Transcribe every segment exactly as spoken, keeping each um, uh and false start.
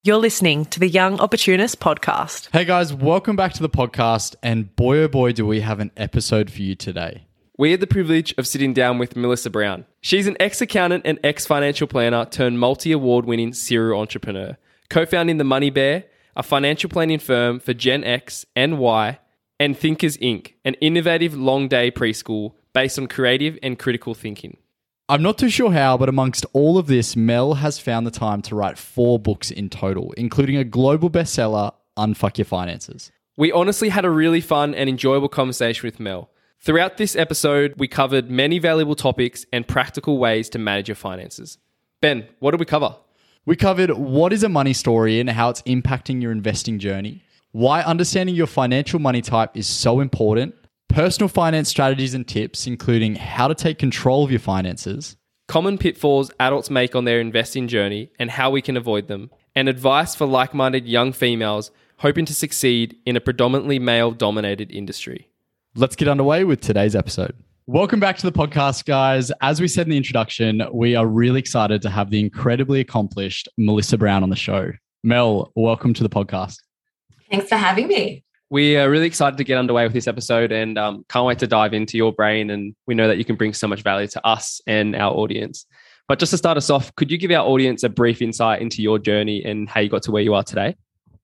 You're listening to the Young Opportunist podcast. Hey guys, welcome back to the podcast, and boy oh boy do we have an episode for you today. We had the privilege of sitting down with Melissa Brown. She's an ex-accountant and ex-financial planner turned multi-award winning serial entrepreneur, co-founding The Money Bear, a financial planning firm for Gen X and Y, and Thinkers Incorporated, an innovative long-day preschool based on creative and critical thinking. I'm not too sure how, but amongst all of this, Mel has found the time to write four books in total, including a global bestseller, Unfuck Your Finances. We honestly had a really fun and enjoyable conversation with Mel. Throughout this episode, we covered many valuable topics and practical ways to manage your finances. Ben, what did we cover? We covered what is a money story and how it's impacting your investing journey, why understanding your financial money type is so important, personal finance strategies and tips, including how to take control of your finances, common pitfalls adults make on their investing journey and how we can avoid them, and advice for like-minded young females hoping to succeed in a predominantly male-dominated industry. Let's get underway with today's episode. Welcome back to the podcast, guys. As we said in the introduction, we are really excited to have the incredibly accomplished Melissa Brown on the show. Mel, welcome to the podcast. Thanks for having me. We are really excited to get underway with this episode and um, can't wait to dive into your brain. And we know that you can bring so much value to us and our audience. But just to start us off, could you give our audience a brief insight into your journey and how you got to where you are today?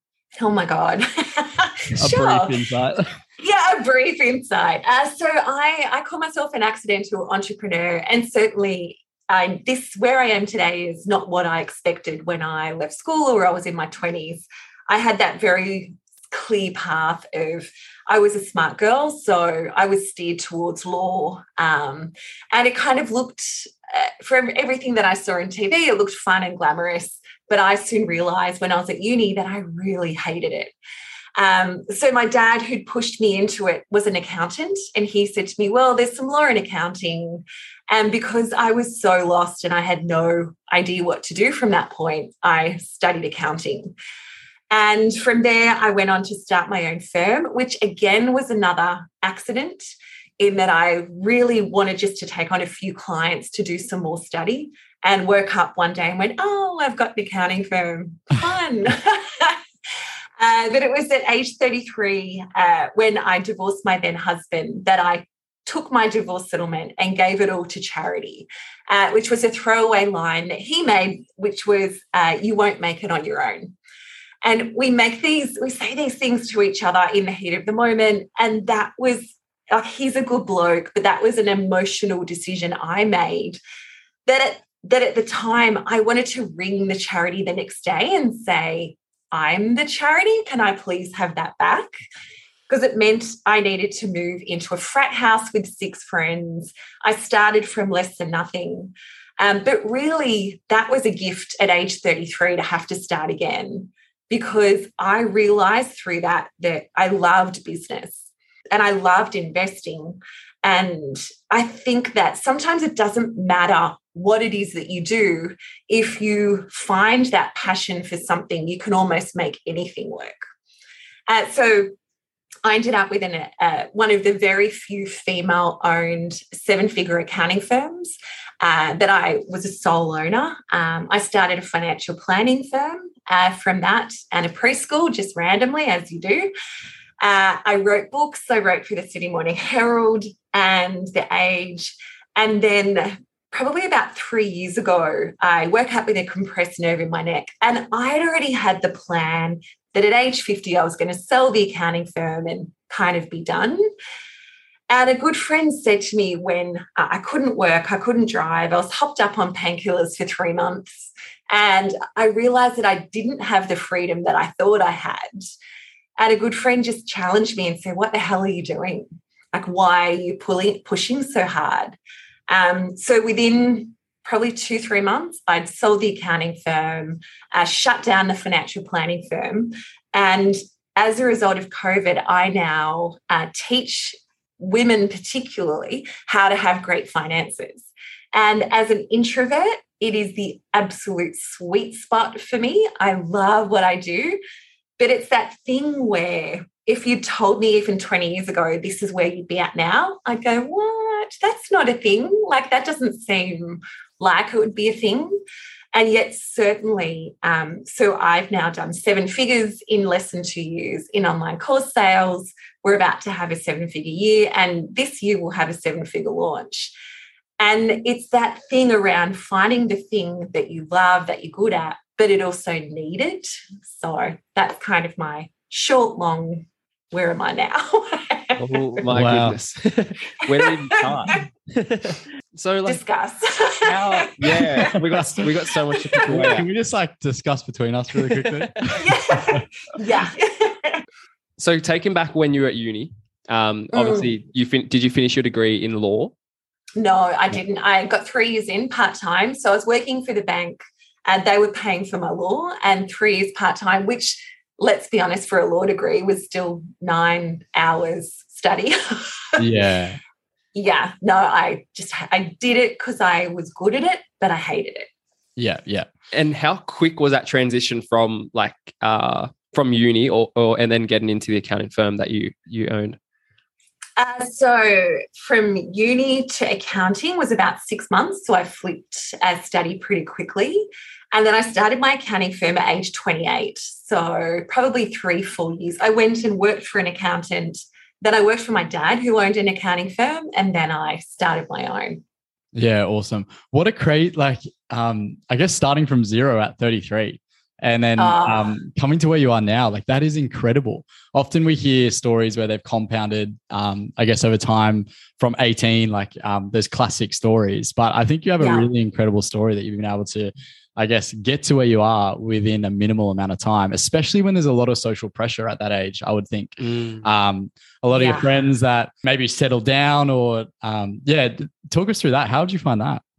Oh my God. Sure. A brief insight. Yeah, a brief insight. Uh, so I, I call myself an accidental entrepreneur, and certainly I, this where I am today is not what I expected when I left school or I was in my twenties. I had that very clear path of I was a smart girl, so I was steered towards law, um, and it kind of looked, uh, from everything that I saw on T V, it looked fun and glamorous, but I soon realised when I was at uni that I really hated it. Um, so my dad, who'd pushed me into it, was an accountant, and he said to me, well, there's some law in accounting. And because I was so lost and I had no idea what to do from that point, I studied accounting. And from there, I went on to start my own firm, which again was another accident in that I really wanted just to take on a few clients to do some more study, and woke up one day and went, oh, I've got an accounting firm. Fun. Uh, but it was at age thirty-three, uh, when I divorced my then husband, that I took my divorce settlement and gave it all to charity, uh, which was a throwaway line that he made, which was, uh, you won't make it on your own. And we make these, we say these things to each other in the heat of the moment. And that was, like, he's a good bloke, but that was an emotional decision I made that at, that at the time I wanted to ring the charity the next day and say, I'm the charity, can I please have that back? Because it meant I needed to move into a frat house with six friends. I started from less than nothing. Um, but really, that was a gift at age thirty-three to have to start again, because I realised through that that I loved business and I loved investing. And I think that sometimes it doesn't matter what it is that you do. If you find that passion for something, you can almost make anything work. Uh, so I ended up with an, uh, one of the very few female-owned seven-figure accounting firms uh, that I was a sole owner. Um, I started a financial planning firm uh, from that, and a preschool, just randomly, as you do. Uh, I wrote books. I wrote for the Sydney Morning Herald and The Age. And then probably about three years ago, I woke up with a compressed nerve in my neck, and I had already had the plan that at age fifty, I was going to sell the accounting firm and kind of be done. And a good friend said to me when uh, I couldn't work, I couldn't drive, I was hopped up on painkillers for three months, and I realised that I didn't have the freedom that I thought I had. And a good friend just challenged me and said, what the hell are you doing? Like, why are you pulling, pushing so hard? Um, so within probably two, three months, I'd sold the accounting firm, uh, shut down the financial planning firm. And as a result of COVID, I now uh, teach women particularly how to have great finances. And as an introvert, it is the absolute sweet spot for me. I love what I do. But it's that thing where if you told me even twenty years ago, this is where you'd be at now, I'd go, what? That's not a thing. Like, that doesn't seem like it would be a thing. And yet certainly, um, so I've now done seven figures in less than two years in online course sales. We're about to have a seven-figure year, and this year we'll have a seven-figure launch. And it's that thing around finding the thing that you love, that you're good at, but it also needed. So that's kind of my short, long, where am I now? Oh my Wow. goodness. Where do we even start? So like Discuss. how, yeah, we got we got so much to pick away Can at. we just like discuss between us really quickly? yeah. yeah. So taking back when you were at uni, um, obviously you fin- did you finish your degree in law? No, I didn't. I got three years in part-time. So I was working for the bank and they were paying for my law, and three years part-time, which, let's be honest, for a law degree was still nine hours study. Yeah. Yeah. No, I just, I did it because I was good at it, but I hated it. Yeah. Yeah. And how quick was that transition from like uh, from uni or, or and then getting into the accounting firm that you you owned? Uh, so from uni to accounting was about six months. So I flipped uh, study pretty quickly. And then I started my accounting firm at age twenty-eight. So probably three, four years. I went and worked for an accountant. Then I worked for my dad who owned an accounting firm. And then I started my own. Yeah. Awesome. What a great, like, um, I guess starting from zero at thirty-three and then Oh. um, coming to where you are now, like that is incredible. Often we hear stories where they've compounded, um, I guess, over time from eighteen, like um, there's classic stories, but I think you have a Yeah. really incredible story that you've been able to, I guess, get to where you are within a minimal amount of time, especially when there's a lot of social pressure at that age, I would think. Um, a lot of Yeah. your friends that maybe settle down or, um, yeah, d- talk us through that. How did you find that?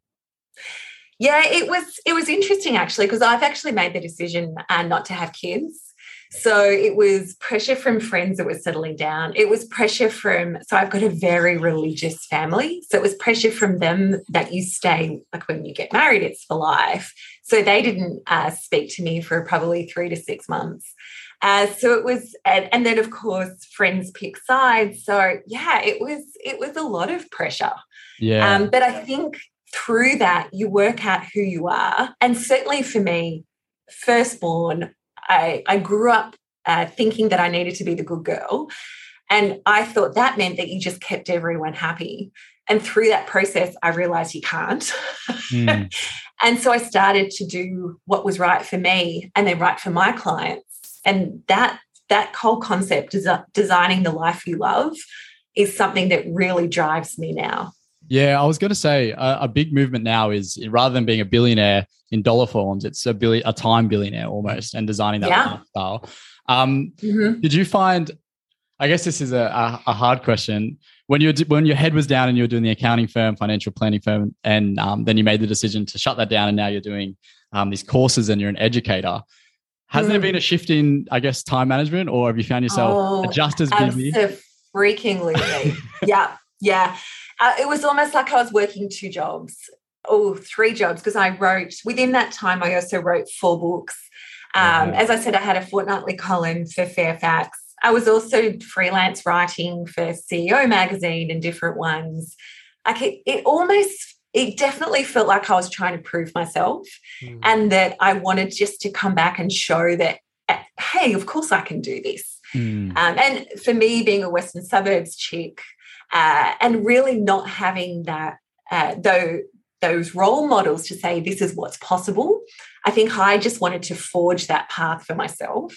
Yeah, it was it was interesting actually, because I've actually made the decision uh, not to have kids. So it was pressure from friends that were settling down. It was pressure from, so I've got a very religious family. So it was pressure from them that you stay, like when you get married, it's for life. So they didn't uh, speak to me for probably three to six months. Uh, so it was, and, and then of course friends pick sides. So yeah, it was it was a lot of pressure. Yeah. Um, but I think through that, you work out who you are. And certainly for me, firstborn, I, I grew up uh, thinking that I needed to be the good girl. And I thought that meant that you just kept everyone happy. And through that process, I realized you can't. Mm. And so I started to do what was right for me and then right for my clients. And that that whole concept, desi- designing the life you love, is something that really drives me now. Yeah, I was going to say a, a big movement now is rather than being a billionaire in dollar forms, it's a billion, a time billionaire almost, and designing that Yeah. lifestyle. Um, Mm-hmm. did you find? I guess this is a, a, a hard question. When you when your head was down and you were doing the accounting firm, financial planning firm, and um, then you made the decision to shut that down, and now you're doing um, these courses and you're an educator. Has Mm. there been a shift in, I guess, time management, or have you found yourself Oh, just as busy? Freakingly. yeah, yeah. Uh, it was almost like I was working two jobs, oh, three jobs, because I wrote, within that time, I also wrote four books. Um, Wow. As I said, I had a fortnightly column for Fairfax. I was also freelance writing for C E O magazine and different ones. Like it, it almost, it definitely felt like I was trying to prove myself Mm. and that I wanted just to come back and show that, uh, hey, of course I can do this. Mm. Um, and for me, being a Western Suburbs chick, uh, and really not having that, uh, though, those role models to say this is what's possible, I think I just wanted to forge that path for myself.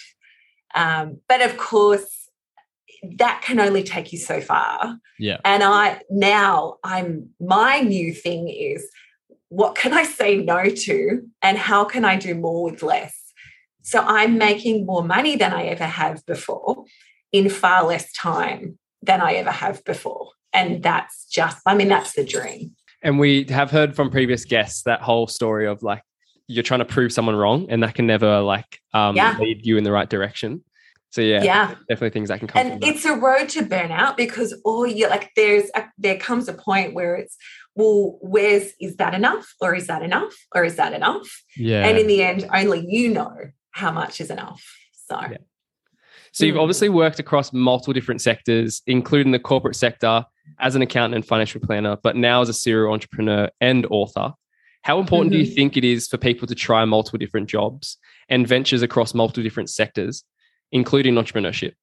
Um, but of course, that can only take you so far. Yeah. And I now I'm my new thing is, what can I say no to, and how can I do more with less? So I'm making more money than I ever have before in far less time than I ever have before. And that's just, I mean, that's the dream. And we have heard from previous guests that whole story of like you're trying to prove someone wrong, and that can never like um, Yeah. lead you in the right direction. So yeah, Yeah. definitely things that can come from And that. it's a road to burnout because all you like there's a, there comes a point where it's, well, where's is that enough, or is that enough, or is that enough? Yeah. And in the end, only you know how much is enough. So Yeah. So you've Mm. obviously worked across multiple different sectors, including the corporate sector as an accountant and financial planner, but now as a serial entrepreneur and author. How important Mm-hmm. do you think it is for people to try multiple different jobs and ventures across multiple different sectors, including entrepreneurship?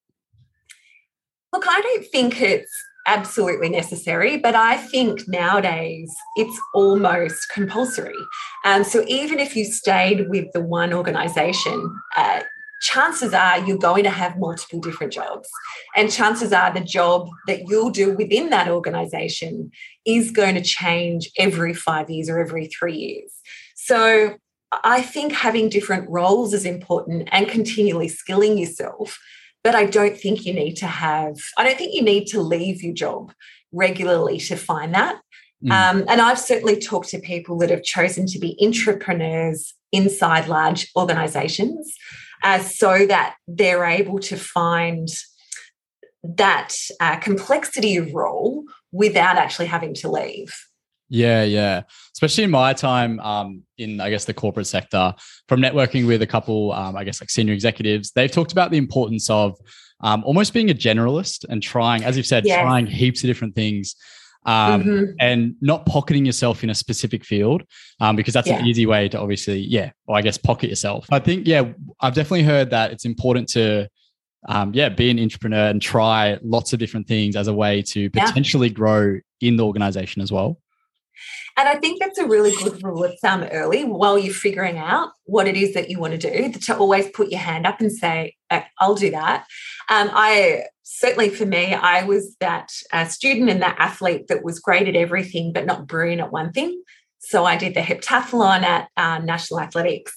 Look, I don't think it's absolutely necessary, but I think nowadays it's almost compulsory. Um, so even if you stayed with the one organisation, uh, chances are you're going to have multiple different jobs. And chances are the job that you'll do within that organisation is going to change every five years or every three years. So I think having different roles is important and continually skilling yourself. But I don't think you need to have, I don't think you need to leave your job regularly to find that. Mm. Um, and I've certainly talked to people that have chosen to be intrapreneurs inside large organisations uh, so that they're able to find that uh, complexity of role without actually having to leave. Yeah, yeah. Especially in my time um, in, I guess, the corporate sector, from networking with a couple, um, I guess, like senior executives, they've talked about the importance of um, almost being a generalist and trying, as you've said, yes. trying heaps of different things um, mm-hmm. and not pocketing yourself in a specific field um, because that's yeah. an easy way to obviously, yeah, or I guess pocket yourself. I think, yeah, I've definitely heard that it's important to Um, yeah, be an entrepreneur and try lots of different things as a way to potentially yeah. grow in the organization as well. And I think that's a really good rule of thumb early while you're figuring out what it is that you want to do, to always put your hand up and say, I'll do that. Um, I certainly, for me, I was that uh, student and that athlete that was great at everything but not brilliant at one thing. So I did the heptathlon at uh, National Athletics.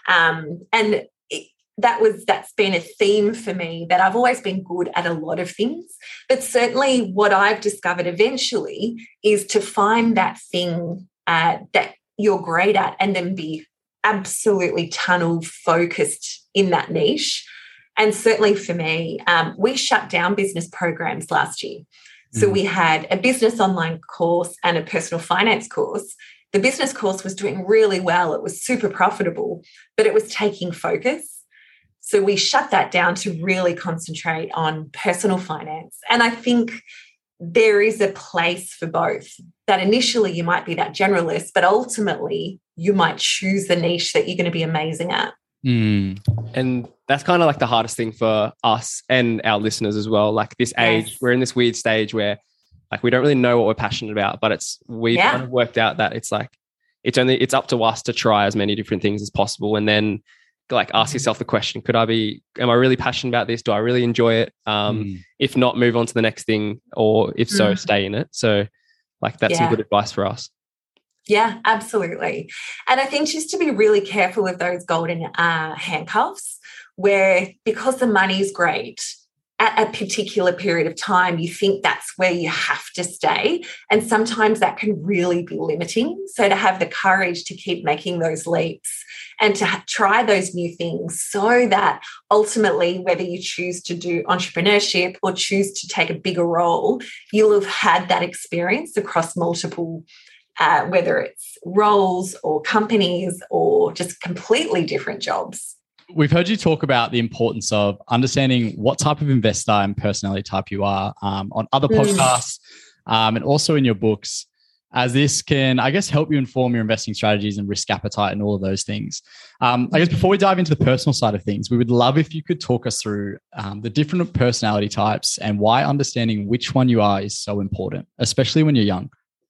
Um, and that was that's been a theme for me, that I've always been good at a lot of things. But certainly what I've discovered eventually is to find that thing uh, that you're great at and then be absolutely tunnel focused in that niche. And certainly for me, um, we shut down business programs last year. So mm. we had a business online course and a personal finance course. The business course was doing really well. It was super profitable, but it was taking focus. So we shut that down to really concentrate on personal finance. And I think there is a place for both. That initially you might be that generalist, but ultimately you might choose the niche that you're going to be amazing at. Mm. And that's kind of like the hardest thing for us and our listeners as well. Like this age, yes. we're in this weird stage where like we don't really know what we're passionate about, but it's we've yeah. kind of worked out that it's like it's only it's up to us to try as many different things as possible, and then like ask yourself the question, could I be, am I really passionate about this? Do I really enjoy it? Um, mm. If not, move on to the next thing, or if so, mm. stay in it. So like that's yeah. some good advice for us. Yeah, absolutely. And I think just to be really careful with those golden uh, handcuffs, where because the money's great, at a particular period of time, you think that's where you have to stay. And sometimes that can really be limiting. So to have the courage to keep making those leaps and to ha- try those new things, so that ultimately, whether you choose to do entrepreneurship or choose to take a bigger role, you'll have had that experience across multiple, uh, whether it's roles or companies or just completely different jobs. We've heard you talk about the importance of understanding what type of investor and personality type you are um, on other podcasts um, and also in your books, as this can, I guess, help you inform your investing strategies and risk appetite and all of those things. Um, I guess before we dive into the personal side of things, we would love if you could talk us through um, the different personality types and why understanding which one you are is so important, especially when you're young.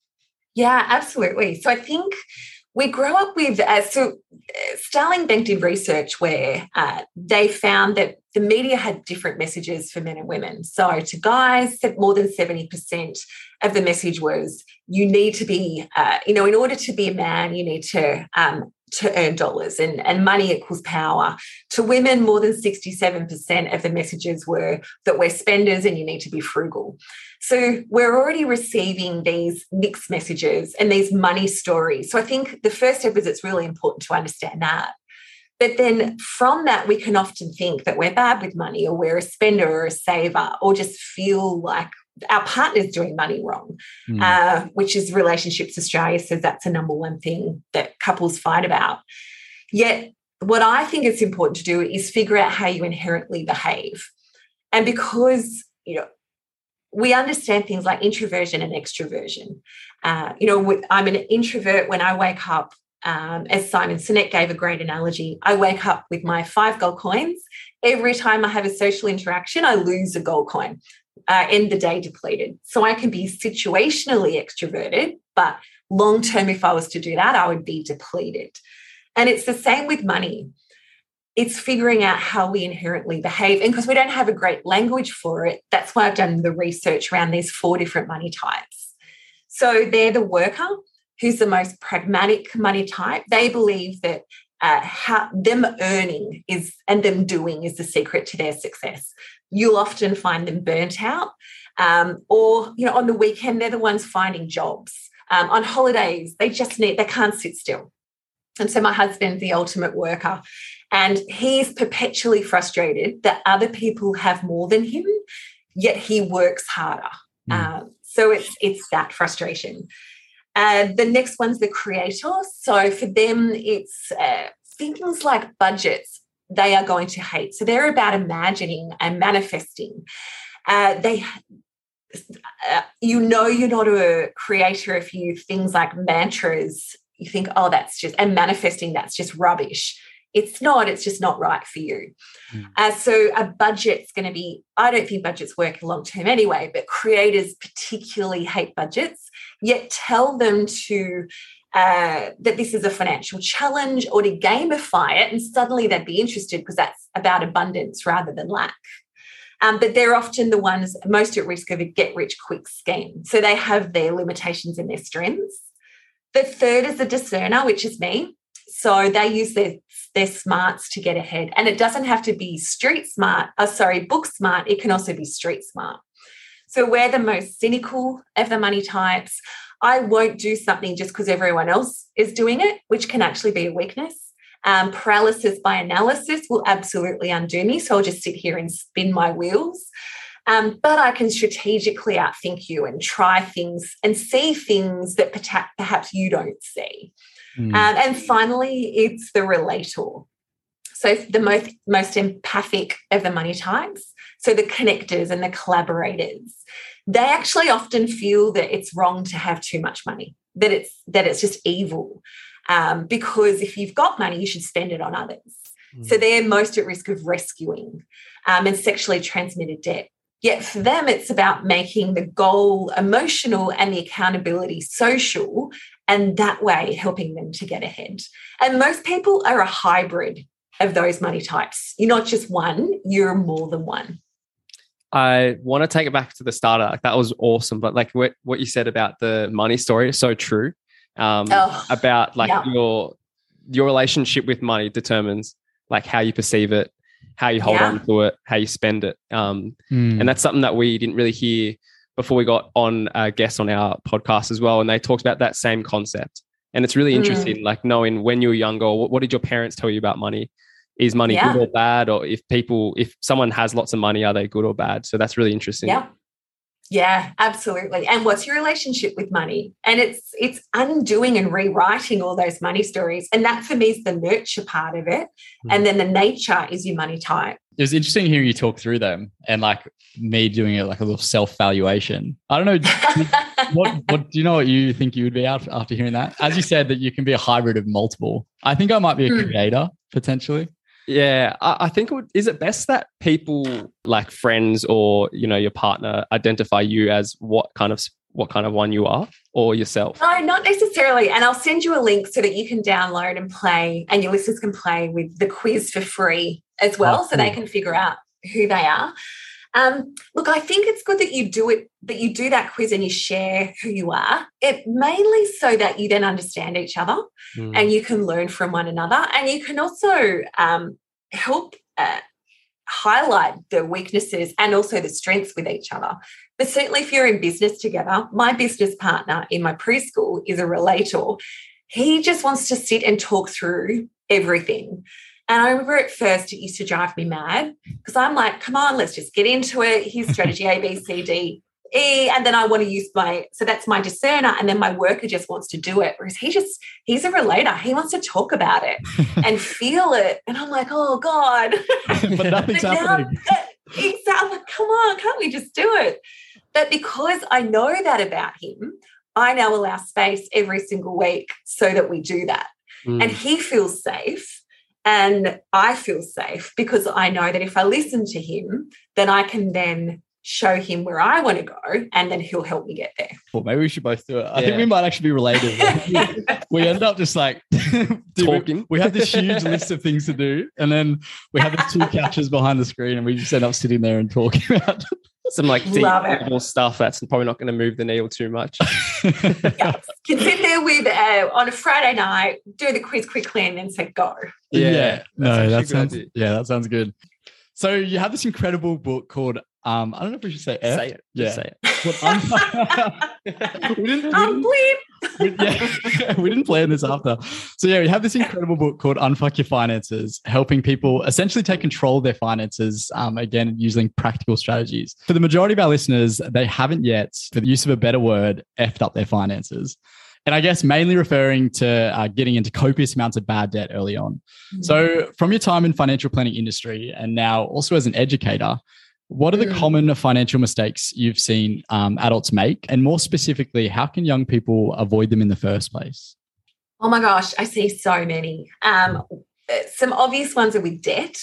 Yeah, absolutely. So I think we grow up with, uh, so Starling Bank did research where uh, they found that the media had different messages for men and women. So to guys, more than seventy percent of the message was, you need to be, uh, you know, in order to be a man, you need to um, to earn dollars, and, and money equals power. To women, more than sixty-seven percent of the messages were that we're spenders and you need to be frugal. So we're already receiving these mixed messages and these money stories. So I think the first step is it's really important to understand that. But then from that, we can often think that we're bad with money, or we're a spender or a saver, or just feel like our partner's doing money wrong, mm. uh, which is Relationships Australia says that's the number one thing that couples fight about. Yet what I think it's important to do is figure out how you inherently behave. And because, you know, we understand things like introversion and extroversion. Uh, you know, I'm an introvert. When I wake up, Um, as Simon Sinek gave a great analogy, I wake up with my five gold coins. Every time I have a social interaction, I lose a gold coin, uh, end the day depleted. So I can be situationally extroverted, but long term, if I was to do that, I would be depleted. And it's the same with money. It's figuring out how we inherently behave. And because we don't have a great language for it, that's why I've done the research around these four different money types. So they're the worker, who's the most pragmatic money type. They believe that uh, how them earning is and them doing is the secret to their success. You'll often find them burnt out, um, or you know, on the weekend they're the ones finding jobs. Um, on holidays, they just need they can't sit still. And so my husband's the ultimate worker, and he's perpetually frustrated that other people have more than him, yet he works harder. Mm. Um, so it's it's that frustration. Uh, the next one's the creator. So for them, it's uh, things like budgets they are going to hate. So they're about imagining and manifesting. Uh, they, uh, you know, you're not a creator if you things like mantras. You think, oh, that's just and manifesting. That's just rubbish. It's not. It's just not right for you. Mm. Uh, so a budget's going to be. I don't think budgets work long term anyway. But creators particularly hate budgets. Yet tell them to uh, that this is a financial challenge or to gamify it, and suddenly they'd be interested because that's about abundance rather than lack. Um, but they're often the ones most at risk of a get-rich-quick scheme. So they have their limitations and their strengths. The third is the discerner, which is me. So they use their, their smarts to get ahead. And it doesn't have to be street smart, oh, sorry, book smart. It can also be street smart. So we're the most cynical of the money types. I won't do something just because everyone else is doing it, which can actually be a weakness. Um, paralysis by analysis will absolutely undo me. So I'll just sit here and spin my wheels. Um, but I can strategically outthink you and try things and see things that perhaps you don't see. Mm. Um, and finally, it's the relator. So the most, most empathic of the money types, so the connectors and the collaborators, they actually often feel that it's wrong to have too much money, that it's that it's just evil, um, because if you've got money, you should spend it on others. Mm. So they're most at risk of rescuing um, and sexually transmitted debt. Yet for them, it's about making the goal emotional and the accountability social, and that way helping them to get ahead. And most people are a hybrid of those money types. You're not just one, you're more than one. I want to take it back to the starter. Like, that was awesome. But like what, what you said about the money story is so true. Um, oh, about like yeah. your your relationship with money determines like how you perceive it, how you hold yeah. on to it, how you spend it. Um, mm. And that's something that we didn't really hear before we got on a guest on our podcast as well. And they talked about that same concept. And it's really interesting, mm. like knowing when you were younger, what, what did your parents tell you about money? Is money yeah. good or bad? Or if people, if someone has lots of money, are they good or bad? So that's really interesting. Yeah. Yeah, absolutely. And what's your relationship with money? And it's it's undoing and rewriting all those money stories. And that for me is the nurture part of it. Mm. And then the nature is your money type. It was interesting hearing you talk through them and like me doing it like a little self-valuation. I don't know. what, what do you know what you think you would be after, after hearing that? As you said, that you can be a hybrid of multiple. I think I might be a mm. creator potentially. Yeah, I, I think it would, is it best that people like friends or, you know, your partner identify you as what kind of what kind of one you are, or yourself? No, not necessarily. And I'll send you a link so that you can download and play, and your listeners can play with the quiz for free as well, oh, cool. so they can figure out who they are. Um, look, I think it's good that you do it, that you do that quiz and you share who you are. It mainly so that you then understand each other mm. and you can learn from one another, and you can also um, help uh, highlight the weaknesses and also the strengths with each other. But certainly if you're in business together, my business partner in my preschool is a relator. He just wants to sit and talk through everything. And I remember at first it used to drive me mad because I'm like, come on, let's just get into it. Here's strategy A, B, C, D, E. And then I want to use my, so that's my discerner. And then my worker just wants to do it. Whereas he just, he's a relator. He wants to talk about it and feel it. And I'm like, oh God. But nothing's but happening. Now, exactly. Come on, can't we just do it? But because I know that about him, I now allow space every single week so that we do that. Mm. And he feels safe and I feel safe because I know that if I listen to him, then I can then show him where I want to go and then he'll help me get there. Well, maybe we should both do it. I Yeah. think we might actually be related. We end up just like dude, Talking. We, we have this huge list of things to do, and then we have the two couches behind the screen, and we just end up sitting there and talking about Some like deep Love it. level stuff that's probably not going to move the needle too much. Yes. Can sit there with uh, on a Friday night, do the quiz quickly and then say go. Yeah, no, actually a that good sounds idea. yeah, that sounds good. So you have this incredible book called um, I don't know if we should say F. Say it. Yeah. Just say it. Called Un- we didn't, we Um, didn't bleep. we, yeah, we didn't plan this after. So yeah, we have this incredible book called Unfuck Your Finances, helping people essentially take control of their finances, um, again, using practical strategies. For the majority of our listeners, they haven't yet, for the use of a better word, effed up their finances. And I guess mainly referring to uh, getting into copious amounts of bad debt early on. So from your time in financial planning industry and now also as an educator, what are the Mm. common financial mistakes you've seen um, adults make? And more specifically, how can young people avoid them in the first place? Oh my gosh, I see so many. Um, some obvious ones are with debt.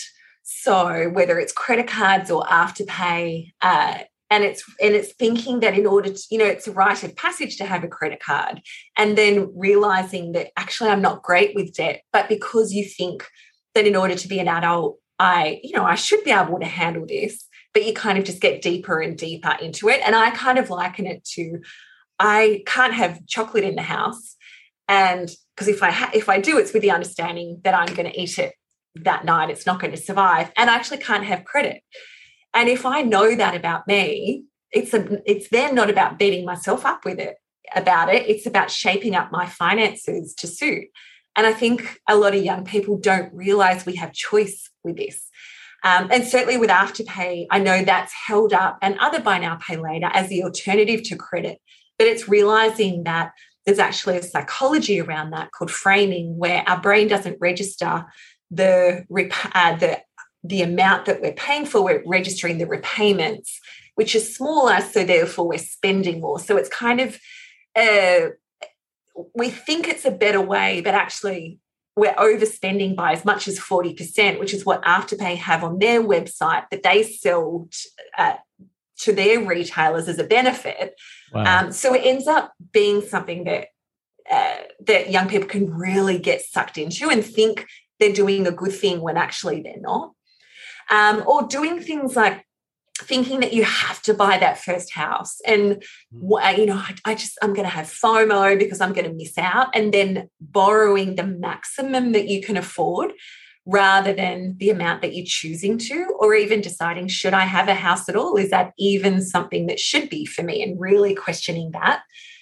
So whether it's credit cards or Afterpay, uh, and it's and it's thinking that in order to, you know, it's a rite of passage to have a credit card, and then realizing that actually I'm not great with debt, but because you think that in order to be an adult, I, you know, I should be able to handle this, but you kind of just get deeper and deeper into it. And I kind of liken it to, I can't have chocolate in the house. And because if I ha- if I do, it's with the understanding that I'm going to eat it that night. It's not going to survive. And I actually can't have credit. And if I know that about me, it's a, it's then not about beating myself up with it about it. It's about shaping up my finances to suit. And I think a lot of young people don't realize we have choice with this. Um, and certainly with Afterpay, I know that's held up and other buy now, pay later as the alternative to credit. But it's realizing that there's actually a psychology around that called framing, where our brain doesn't register the rep- uh, the the amount that we're paying for. We're registering the repayments, which is smaller, so therefore we're spending more. So it's kind of uh, we think it's a better way, but actually we're overspending by as much as forty percent, which is what Afterpay have on their website that they sell t- uh, to their retailers as a benefit. Wow. Um, so it ends up being something that uh, that young people can really get sucked into and think they're doing a good thing when actually they're not. Um, or doing things like thinking that you have to buy that first house and, you know, I, I just, I'm going to have FOMO because I'm going to miss out, and then borrowing the maximum that you can afford rather than the amount that you're choosing to, or even deciding, should I have a house at all? Is that even something that should be for me? And really questioning that.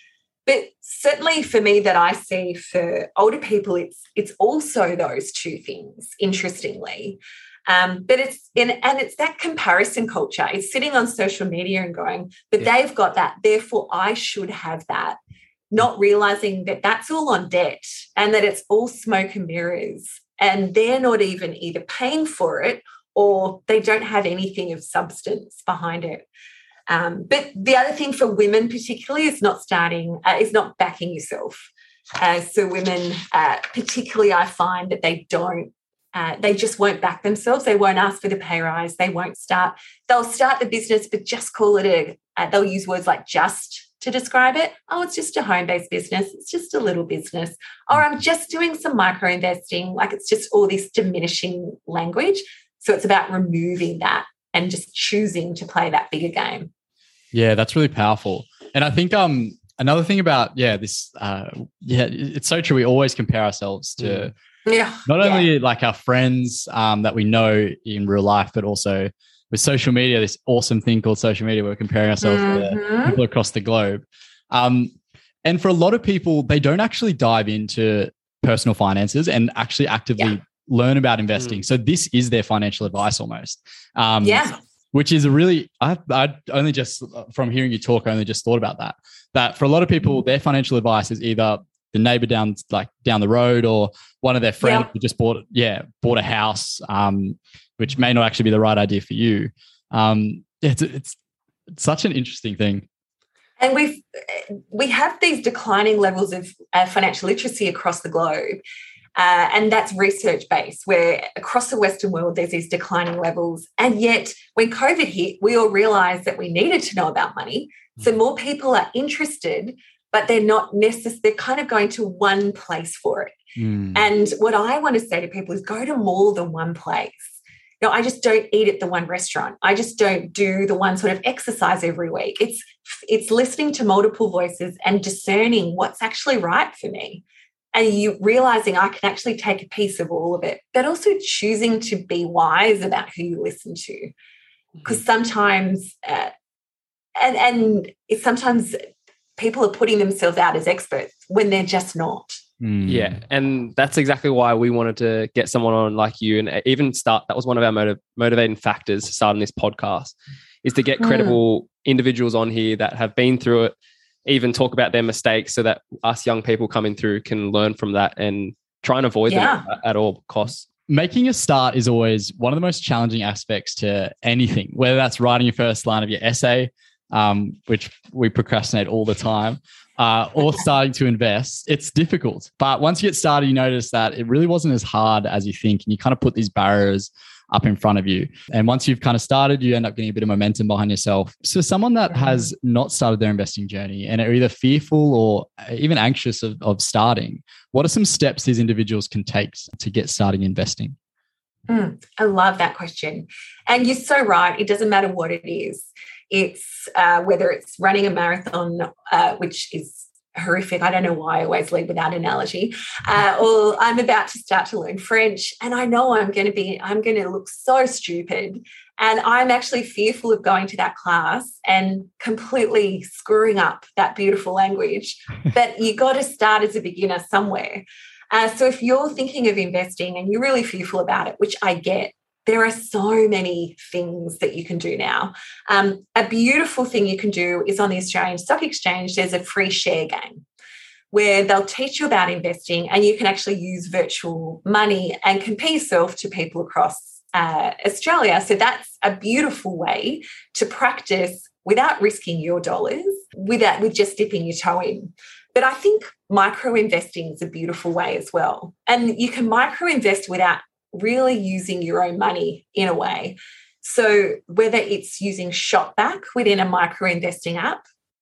But certainly for me, that I see for older people, it's it's also those two things, interestingly. Um, but it's in, and it's that comparison culture. It's sitting on social media and going, but Yeah. they've got that, therefore I should have that. Not realizing that that's all on debt and that it's all smoke and mirrors, and they're not even either paying for it or they don't have anything of substance behind it. Um, but the other thing for women particularly is not starting, uh, is not backing yourself. Uh, so women, uh, particularly, I find that they don't, uh, they just won't back themselves. They won't ask for the pay rise. They won't start. They'll start the business, but just call it a, uh, they'll use words like just to describe it. Oh, it's just a home-based business. It's just a little business. Or I'm just doing some micro investing. Like it's just all this diminishing language. So it's about removing that and just choosing to play that bigger game. Yeah, that's really powerful. And I think um another thing about, yeah, this, uh, yeah, it's so true. We always compare ourselves to Yeah. not yeah. only like our friends um, that we know in real life, but also with social media, this awesome thing called social media, we're comparing ourselves to Mhm. people across the globe. Um, and for a lot of people, they don't actually dive into personal finances and actually actively Yeah. learn about investing. So this is their financial advice almost. Um, Yeah. Which is a really, I, I only just, from hearing you talk, I only just thought about that. That for a lot of people, their financial advice is either the neighbor down, like down the road, or one of their friends Yeah. who just bought, yeah, bought a house, um, which may not actually be the right idea for you. Um, it's, it's, it's such an interesting thing. And we've we have these declining levels of uh, financial literacy across the globe. Uh, and that's research-based, where across the Western world, there's these declining levels. And yet, when COVID hit, we all realised that we needed to know about money. So more people are interested, but they're not necessarily, they're kind of going to one place for it. Mm. And what I want to say to people is go to more than one place. No, I just don't eat at the one restaurant. I just don't do the one sort of exercise every week. It's it's listening to multiple voices and discerning what's actually right for me. And you realizing I can actually take a piece of all of it, but also choosing to be wise about who you listen to. Because sometimes, uh, and, and it's sometimes people are putting themselves out as experts when they're just not. Mm. Yeah. And that's exactly why we wanted to get someone on like you and even start. That was one of our motiv- motivating factors starting this podcast, is to get credible mm. individuals on here that have been through it, even talk about their mistakes so that us young people coming through can learn from that and try and avoid yeah. them at, at all costs. Making a start is always one of the most challenging aspects to anything, whether that's writing your first line of your essay, um, which we procrastinate all the time, uh, or starting to invest. It's difficult. But once you get started, you notice that it really wasn't as hard as you think. And you kind of put these barriers up in front of you. And once you've kind of started, you end up getting a bit of momentum behind yourself. So someone that has not started their investing journey and are either fearful or even anxious of, of starting, what are some steps these individuals can take to get starting investing? Mm, I love that question. And you're so right. It doesn't matter what it is. It's uh, whether it's running a marathon, uh, which is horrific. I don't know why I always lead with that analogy. Uh, or I'm about to start to learn French and I know I'm going to be, I'm going to look so stupid. And I'm actually fearful of going to that class and completely screwing up that beautiful language. But you got to start as a beginner somewhere. Uh, so if you're thinking of investing and you're really fearful about it, which I get, there are so many things that you can do now. Um, a beautiful thing you can do is on the Australian Stock Exchange, there's a free share game where they'll teach you about investing and you can actually use virtual money and compare yourself to people across uh, Australia. So that's a beautiful way to practice without risking your dollars, without, with just dipping your toe in. But I think micro investing is a beautiful way as well. And you can micro invest without really using your own money in a way. So whether it's using Shopback within a micro investing app,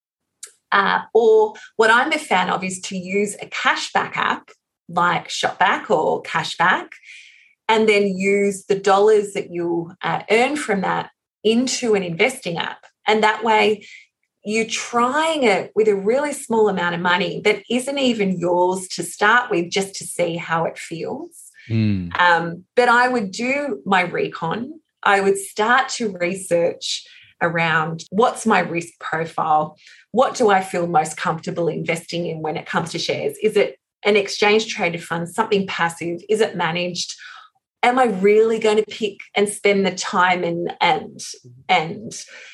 uh, or what I'm a fan of is to use a cashback app like Shopback or Cashback, and then use the dollars that you uh, earn from that into an investing app. And that way you're trying it with a really small amount of money that isn't even yours to start with, just to see how it feels. Mm. Um, but I would do my recon. I would start to research around what's my risk profile? What do I feel most comfortable investing in when it comes to shares? Is it an exchange traded fund, something passive? Is it managed? Am I really going to pick and spend the time and and and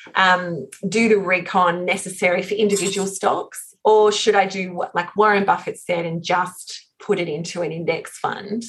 um, do the recon necessary for individual stocks? Or should I do what like Warren Buffett said and just put it into an index fund?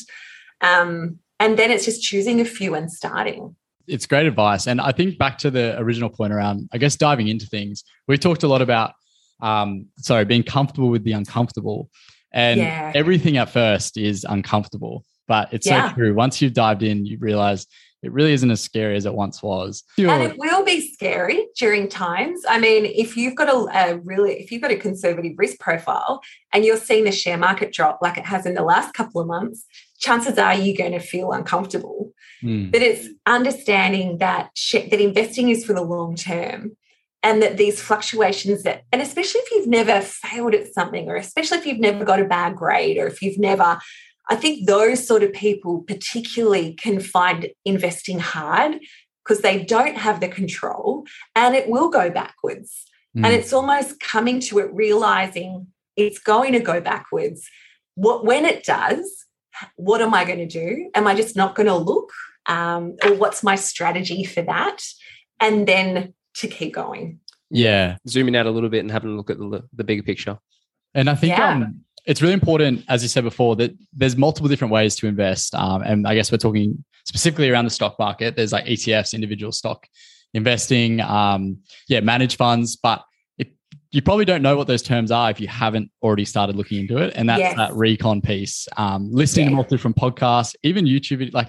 Um, and then it's just choosing a few and starting. It's great advice. And I think back to the original point around, I guess, diving into things, we talked a lot about, um, sorry, being comfortable with the uncomfortable. And yeah. everything at first is uncomfortable, but it's yeah. so true. Once you've dived in, you realize it really isn't as scary as it once was. And it will be scary during times. I mean, if you've got a, a really, if you've got a conservative risk profile and you're seeing the share market drop like it has in the last couple of months, chances are you're going to feel uncomfortable. Mm. But it's understanding that sh- that investing is for the long term, and that these fluctuations that, and especially if you've never failed at something, or especially if you've never got a bad grade, or if you've never, I think those sort of people particularly can find investing hard because they don't have the control and it will go backwards. Mm. And it's almost coming to it, realizing it's going to go backwards. What, when it does, what am I going to do? Am I just not going to look? Um, or what's my strategy for that? And then to keep going. Yeah. Zooming out a little bit and having a look at the, the bigger picture. And I think yeah. um, it's really important, as you said before, that there's multiple different ways to invest. Um, and I guess we're talking specifically around the stock market. There's like E T Fs, individual stock investing, um, yeah, managed funds. But it, you probably don't know what those terms are if you haven't already started looking into it. And that's Yes. that recon piece. Um, listening Yeah. to multiple different podcasts, even YouTube, like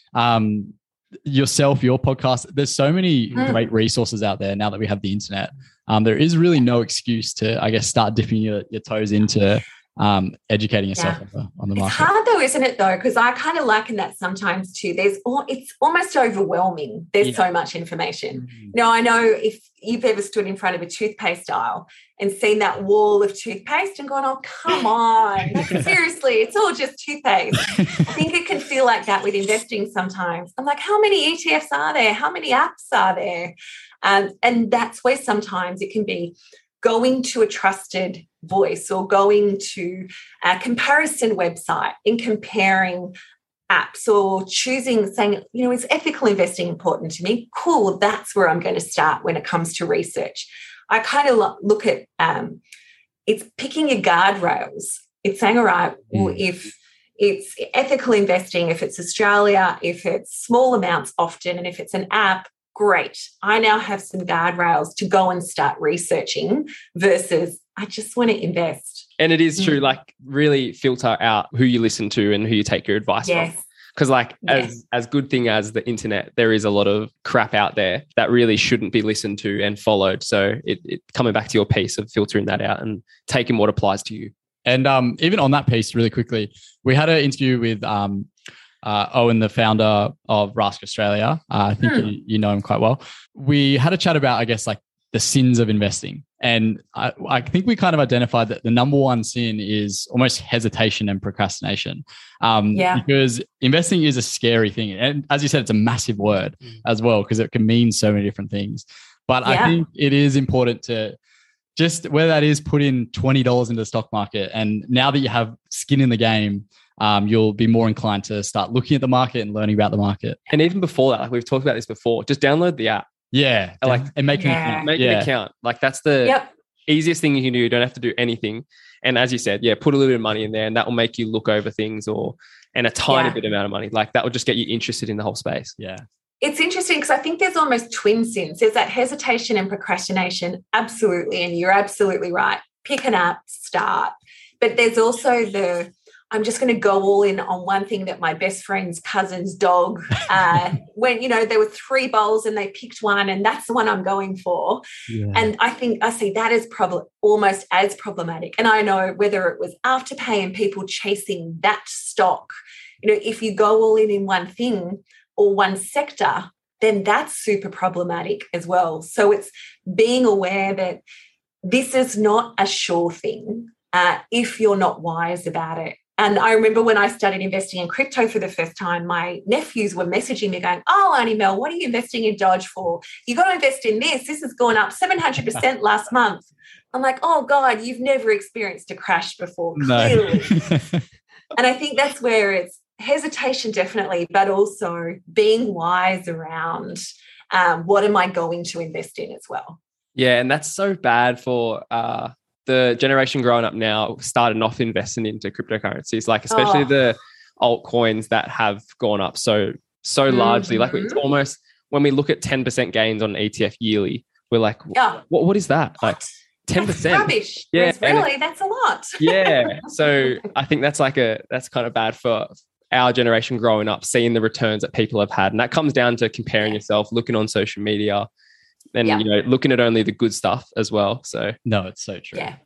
um, yourself, your podcast. There's so many Mm. great resources out there now that we have the internet. Um, there is really no excuse to, I guess, start dipping your, your toes into um, educating yourself Yeah. on the, on the It's market. hard though, isn't it though? Because I kind of liken that sometimes too. There's all, it's almost overwhelming. There's Yeah. so much information. Mm. Now, I know if you've ever stood in front of a toothpaste aisle and seen that wall of toothpaste and gone, oh, come on. Like, seriously, it's all just toothpaste. I think it can feel like that with investing sometimes. I'm like, how many E T Fs are there? How many apps are there? Um, and that's where sometimes it can be going to a trusted voice or going to a comparison website and comparing apps or choosing, saying, you know, is ethical investing important to me? Cool, that's where I'm going to start when it comes to research. I kind of lo- look at um, it's picking your guardrails. It's saying, all right, well, Mm. if it's ethical investing, if it's Australia, if it's small amounts often, and if it's an app, great. I now have some guardrails to go and start researching versus I just want to invest. And it is true, Mm. like really filter out who you listen to and who you take your advice Yes. from. Because like Yes. as as good thing as the internet, there is a lot of crap out there that really shouldn't be listened to and followed. So it, it coming back to your piece of filtering that out and taking what applies to you. And um, even on that piece, really quickly, we had an interview with um, uh, Owen, the founder of Rask Australia. Uh, I think Hmm. you, you know him quite well. We had a chat about, I guess, like the sins of investing. And I, I think we kind of identified that the number one sin is almost hesitation and procrastination. Um, Yeah. Because investing is a scary thing. And as you said, it's a massive word Mm. as well, because it can mean so many different things. But I Yeah. think it is important to just, whether that is put in twenty dollars into the stock market. And now that you have skin in the game, um, you'll be more inclined to start looking at the market and learning about the market. And even before that, like we've talked about this before, just download the app, Yeah. I like- and make an Yeah. account. make yeah. an account. Like that's the Yep. easiest thing you can do. You don't have to do anything. And as you said, yeah, put a little bit of money in there and that will make you look over things or, and a tiny Yeah. bit amount of money. Like that will just get you interested in the whole space. Yeah. It's interesting because I think there's almost twin sins. There's that hesitation and procrastination, absolutely, and you're absolutely right. Pick an app, start. But there's also the, I'm just going to go all in on one thing that my best friend's cousin's dog, uh, when, you know, there were three bowls and they picked one and that's the one I'm going for. Yeah. And I think I see that as probably almost as problematic. And I know whether it was Afterpay and people chasing that stock, you know, if you go all in in one thing or one sector, then that's super problematic as well. So it's being aware that this is not a sure thing uh, if you're not wise about it. And I remember when I started investing in crypto for the first time, my nephews were messaging me going, oh, Auntie Mel, what are you investing in Dodge for? You got to invest in this. This has gone up seven hundred percent last month. I'm like, oh, God, you've never experienced a crash before, clearly. And I think that's where it's hesitation, definitely, but also being wise around um, what am I going to invest in as well. Yeah. And that's so bad for uh, the generation growing up now, starting off investing into cryptocurrencies, like especially Oh. the altcoins that have gone up so, so largely. Like it's Mhm. almost, when we look at ten percent gains on an E T F yearly, we're like, Yeah. what, what is that? Like What? ten That's percent. rubbish. Yeah, Whereas and really, that's a lot. Yeah. So I think that's like a, that's kind of bad for our generation growing up, seeing the returns that people have had. And that comes down to comparing Yeah. yourself, looking on social media and, Yeah. you know, looking at only the good stuff as well. So No, it's so true. Yeah.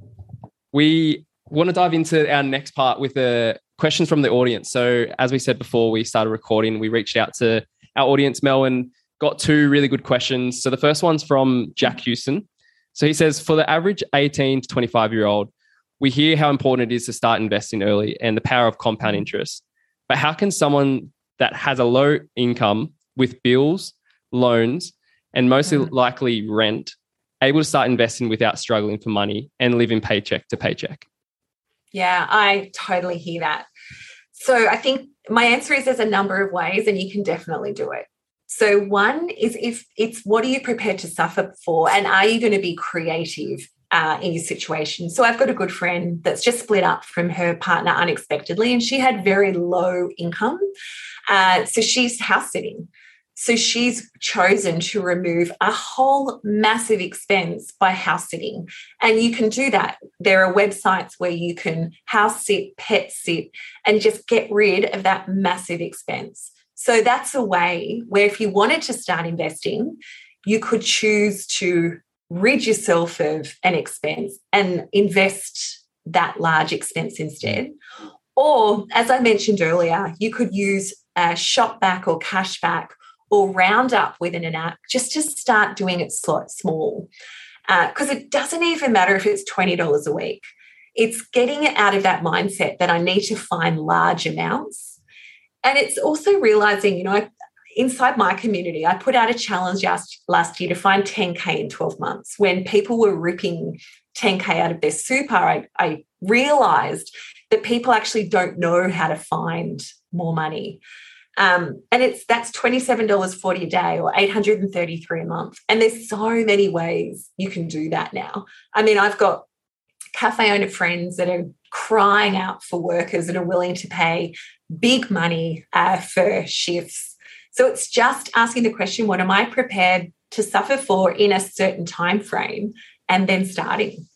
we want to dive into our next part with the questions from the audience. So as we said before we started recording, we reached out to our audience, Mel, and got two really good questions. So the first one's from Jack Houston. So he says, for the average eighteen to twenty-five year old, we hear how important it is to start investing early and the power of compound interest. But how can someone that has a low income with bills, loans, and mostly Mm. likely rent, able to start investing without struggling for money and living paycheck to paycheck? Yeah, I totally hear that. So I think my answer is there's a number of ways and you can definitely do it. So one is if it's what are you prepared to suffer for and are you going to be creative uh, in your situation? So I've got a good friend that's just split up from her partner unexpectedly and she had very low income. Uh, so she's house sitting. So she's chosen to remove a whole massive expense by house sitting. And you can do that. There are websites where you can house sit, pet sit, and just get rid of that massive expense. So that's a way where if you wanted to start investing, you could choose to rid yourself of an expense and invest that large expense instead. Or, as I mentioned earlier, you could use a shop back or cash back or round up within an app just to start doing it small. Because uh, it doesn't even matter if it's twenty dollars a week. It's getting it out of that mindset that I need to find large amounts. And it's also realizing, you know, I, inside my community, I put out a challenge last, last year to find ten K in twelve months. When people were ripping ten K out of their super, I, I realized that people actually don't know how to find more money. Um, and it's that's twenty-seven dollars and forty cents a day or eight hundred thirty-three dollars a month. And there's so many ways you can do that now. I mean, I've got cafe owner friends that are crying out for workers that are willing to pay big money uh, for shifts. So it's just asking the question, what am I prepared to suffer for in a certain time frame, and then starting.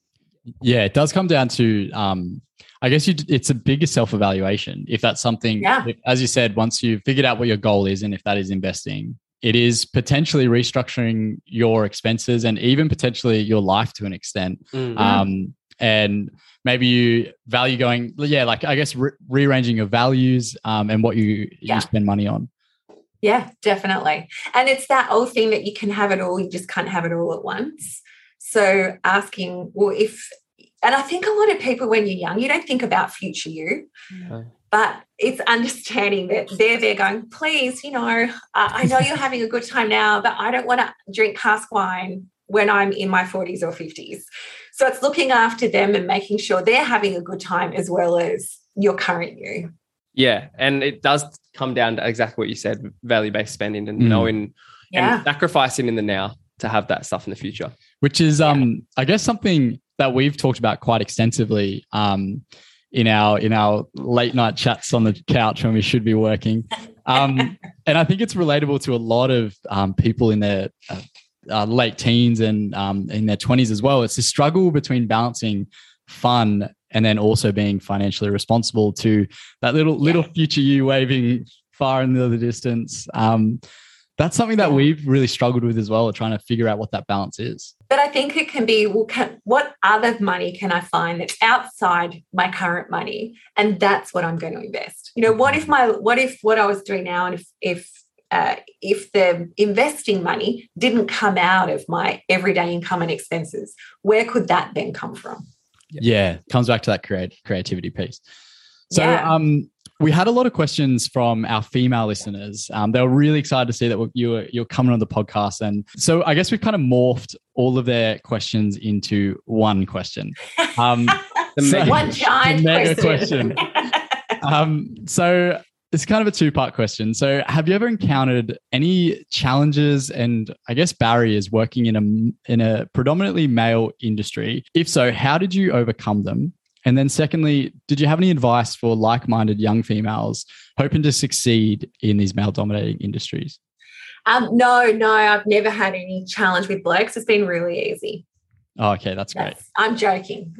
Yeah, it does come down to, um, I guess you, it's a bigger self-evaluation. If that's something, yeah. if, as you said, once you've figured out what your goal is, and if that is investing, it is potentially restructuring your expenses and even potentially your life to an extent. Mm. Um, and maybe you value going, yeah, like I guess re- rearranging your values um, and what you, yeah. you spend money on. Yeah, definitely. And it's that old thing that you can have it all, you just can't have it all at once. So asking, well, if, and I think a lot of people when you're young, you don't think about future you, No. but it's understanding that they're there going, please, you know, uh, I know you're having a good time now, but I don't want to drink cask wine when I'm in my forties or fifties. So it's looking after them and making sure they're having a good time as well as your current you. Yeah, and it does come down to exactly what you said, value-based spending and Mm. knowing Yeah. and sacrificing in the now to have that stuff in the future. Which is, um, I guess, something that we've talked about quite extensively um, in our in our late night chats on the couch when we should be working. Um, and I think it's relatable to a lot of um, people in their uh, uh, late teens and um, in their twenties as well. It's the struggle between balancing fun and then also being financially responsible to that little yeah. little future you waving far in the other distance. Um, that's something that we've really struggled with as well, trying to figure out what that balance is. But I think it can be, well, can, what other money can I find that's outside my current money? And that's what I'm going to invest. You know, what if my, what if what I was doing now, and if, if, uh, if the investing money didn't come out of my everyday income and expenses, where could that then come from? Yeah, it comes back to that create, creativity piece. So yeah. um, we had a lot of questions from our female listeners. Um, they were really excited to see that you were, you're coming on the podcast. And so I guess we've kind of morphed all of their questions into one question. Um, the so, one giant the mega question. question. um, so it's kind of a two-part question. So have you ever encountered any challenges and I guess barriers working in a in a predominantly male industry? If so, how did you overcome them? And then secondly, did you have any advice for like-minded young females hoping to succeed in these male-dominating industries? Um, no, no, I've never had any challenge with blokes. It's been really easy. Oh, okay, that's great. Yes, I'm joking.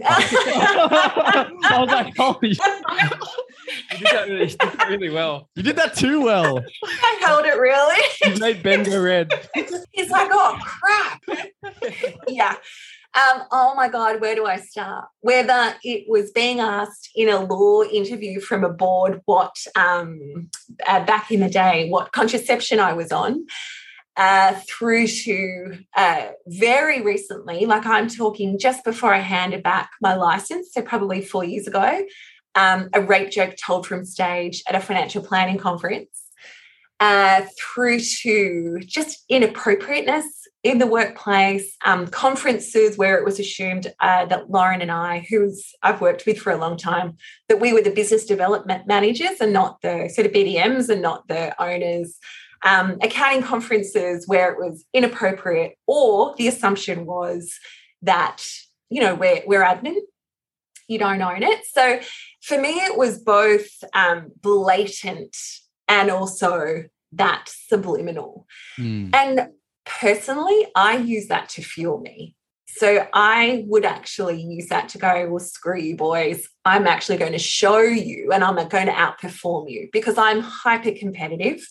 I was like, holy You did that really, you did that really well. You did that too well. I held it really. You made Ben go red. He's like, oh, crap. yeah. Um, oh, my God, where do I start? Whether it was being asked in a law interview from a board what, um, uh, back in the day, what contraception I was on, uh, through to uh, very recently, like I'm talking just before I handed back my license, so probably four years ago, um, a rape joke told from stage at a financial planning conference, uh, through to just inappropriateness in the workplace, um, conferences where it was assumed uh, that Lauren and I, who I've worked with for a long time, that we were the business development managers and not the sort of B D Ms and not the owners. Um, accounting conferences where it was inappropriate, or the assumption was that, you know, we're, we're admin, you don't own it. So for me, it was both um, blatant and also that subliminal. Mm. And personally, I use that to fuel me. So I would actually use that to go, well, screw you boys. I'm actually going to show you and I'm going to outperform you because I'm hyper competitive.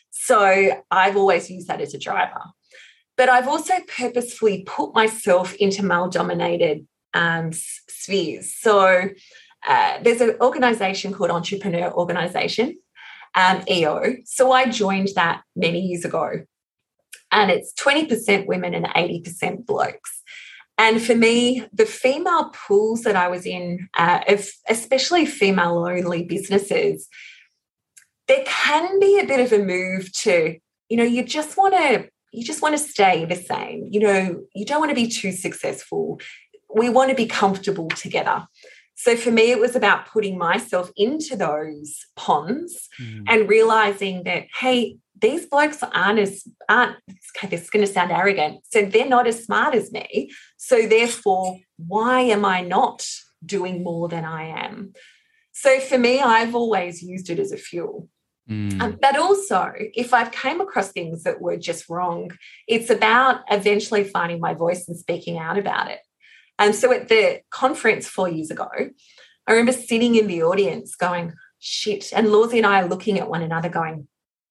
So I've always used that as a driver. But I've also purposefully put myself into male-dominated um, spheres. So uh, there's an organisation called Entrepreneur Organisation, um, E O. So I joined that many years ago. And it's twenty percent women and eighty percent blokes. And for me, the female pools that I was in, uh, of especially female-only businesses, there can be a bit of a move to, you know, you just want to, you just want to stay the same. You know, you don't want to be too successful. We want to be comfortable together. So for me, it was about putting myself into those ponds mm. and realizing that, hey, these blokes aren't as, aren't, okay, this is going to sound arrogant, so they're not as smart as me. So therefore, why am I not doing more than I am? So for me, I've always used it as a fuel. Mm. Um, but also, if I've came across things that were just wrong, it's about eventually finding my voice and speaking out about it. And so at the conference four years ago, I remember sitting in the audience going, shit, and Lawsy and I are looking at one another going,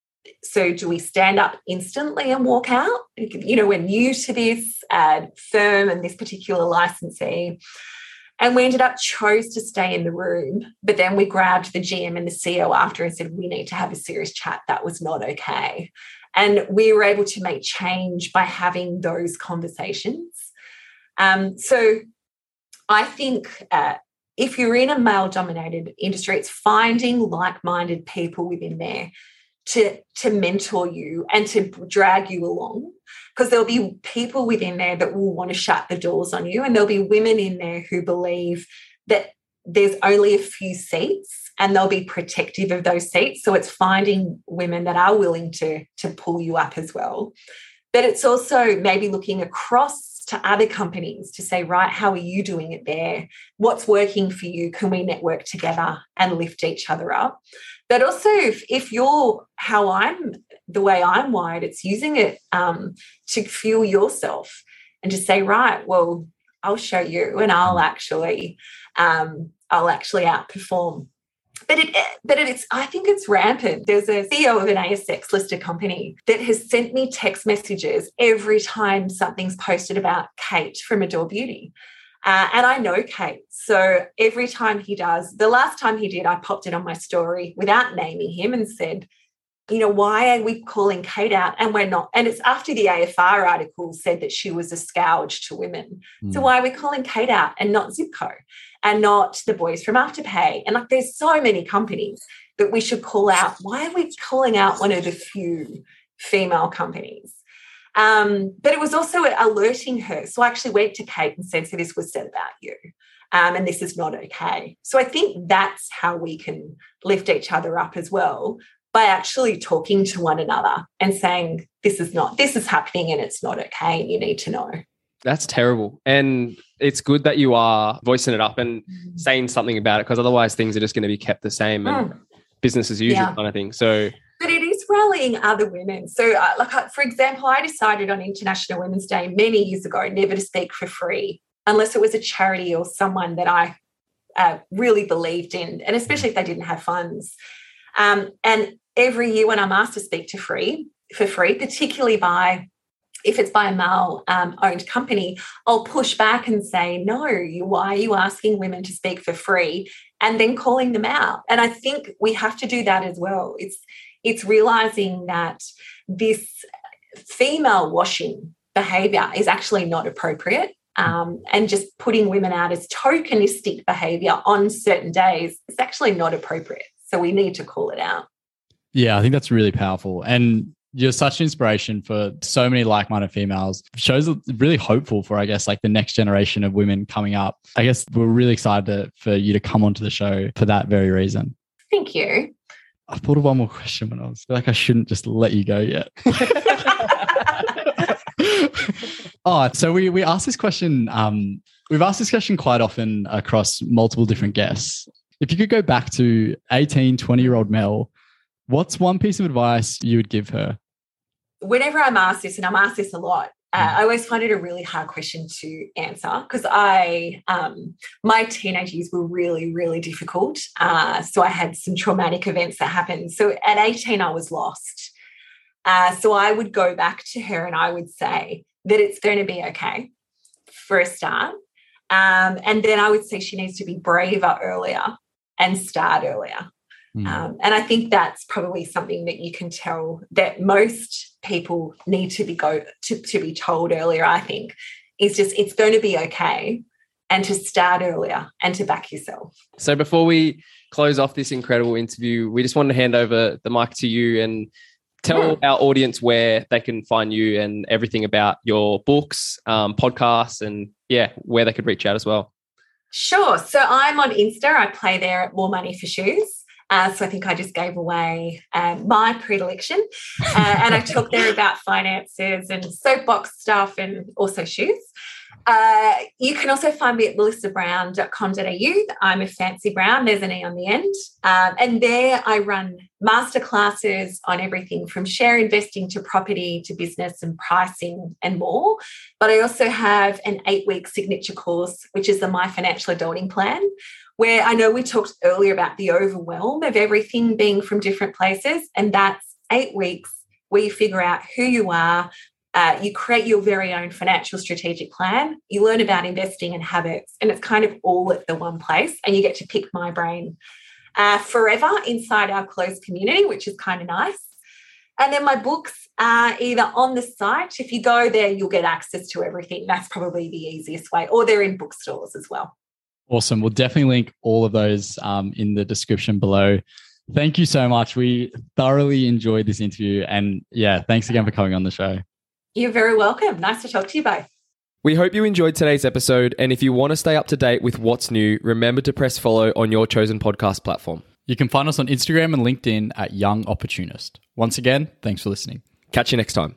so do we stand up instantly and walk out? You know, we're new to this uh, firm and this particular licensee. And we ended up chose to stay in the room, but then we grabbed the G M and the C E O after and said, we need to have a serious chat. That was not okay. And we were able to make change by having those conversations. Um, so I think uh, if you're in a male-dominated industry, it's finding like-minded people within there to, to mentor you and to drag you along, because there'll be people within there that will want to shut the doors on you, and there'll be women in there who believe that there's only a few seats and they'll be protective of those seats. So it's finding women that are willing to, to pull you up as well. But it's also maybe looking across to other companies to say, right, how are you doing it there? What's working for you? Can we network together and lift each other up? But also, if, if you're how I'm, the way I'm wired, it's using it um, to fuel yourself and to say, right, well, I'll show you and I'll actually, um, I'll actually outperform. But it, but it's, I think it's rampant. There's a C E O of an A S X listed company that has sent me text messages every time something's posted about Kate from Adore Beauty. Uh, and I know Kate. So every time he does, the last time he did, I popped it on my story without naming him and said, you know, why are we calling Kate out? And we're not. And it's after the A F R article said that she was a scourge to women. Mm. So why are we calling Kate out and not Zipco and not the boys from Afterpay? And like, there's so many companies that we should call out. Why are we calling out one of the few female companies? Um, but it was also alerting her. So I actually went to Kate and said, so this was said about you. Um, and this is not okay. So I think that's how we can lift each other up as well, by actually talking to one another and saying, this is not, this is happening and it's not okay and you need to know. That's terrible. And it's good that you are voicing it up and mm. saying something about it, because otherwise things are just going to be kept the same and mm. business as usual yeah. kind of thing. So, but it is rallying other women. So uh, like, uh, for example, I decided on International Women's Day many years ago never to speak for free unless it was a charity or someone that I uh, really believed in, and especially if they didn't have funds. Um, and every year when I'm asked to speak to free for free, particularly by, if it's by a male um, owned company, I'll push back and say, no, you, why are you asking women to speak for free? And then calling them out. And I think we have to do that as well. It's, it's realizing that this female washing behavior is actually not appropriate. Um, and just putting women out as tokenistic behavior on certain days is actually not appropriate. So we need to call it out. Yeah, I think that's really powerful. And you're such an inspiration for so many like-minded females. Shows really hopeful for, I guess, like the next generation of women coming up. I guess we're really excited to, for you to come onto the show for that very reason. Thank you. I thought of one more question when I was like, I shouldn't just let you go yet. Oh, so we we asked this question. Um, we've asked this question quite often across multiple different guests. If you could go back to eighteen, twenty-year-old Mel, What's one piece of advice you would give her? Whenever I'm asked this, and I'm asked this a lot, uh, I always find it a really hard question to answer because I, um, my teenage years were really, really difficult. Uh, so I had some traumatic events that happened. So at eighteen, I was lost. Uh, so I would go back to her and I would say that it's going to be okay for a start. Um, and then I would say she needs to be braver earlier and start earlier. Mm. Um, and I think that's probably something that you can tell that most people need to be go to, to be told earlier, I think, is just it's going to be okay and to start earlier and to back yourself. So before we close off this incredible interview, we just wanted to hand over the mic to you and tell our audience where they can find you and everything about your books, um, podcasts, and yeah, where they could reach out as well. Sure. So I'm on Insta. I play there at More Money for Shoes. Uh, so I think I just gave away um, my predilection. Uh, and I talk there about finances and soapbox stuff and also shoes. Uh, you can also find me at melissa brown dot com dot a u. I'm a fancy brown. There's an E on the end. Um, and there I run masterclasses on everything from share investing to property to business and pricing and more. But I also have an eight-week signature course, which is the My Financial Adulting Plan, where I know we talked earlier about the overwhelm of everything being from different places. And that's eight weeks where you figure out who you are. Uh, you create your very own financial strategic plan. You learn about investing and habits, and it's kind of all at the one place, and you get to pick my brain uh, forever inside our closed community, which is kind of nice. And then my books are either on the site. If you go there, you'll get access to everything. That's probably the easiest way, or they're in bookstores as well. Awesome. We'll definitely link all of those um, in the description below. Thank you so much. We thoroughly enjoyed this interview, and yeah, thanks again for coming on the show. You're very welcome. Nice to talk to you both. We hope you enjoyed today's episode, and if you want to stay up to date with what's new, remember to press follow on your chosen podcast platform. You can find us on Instagram and LinkedIn at Young Opportunist. Once again, thanks for listening. Catch you next time.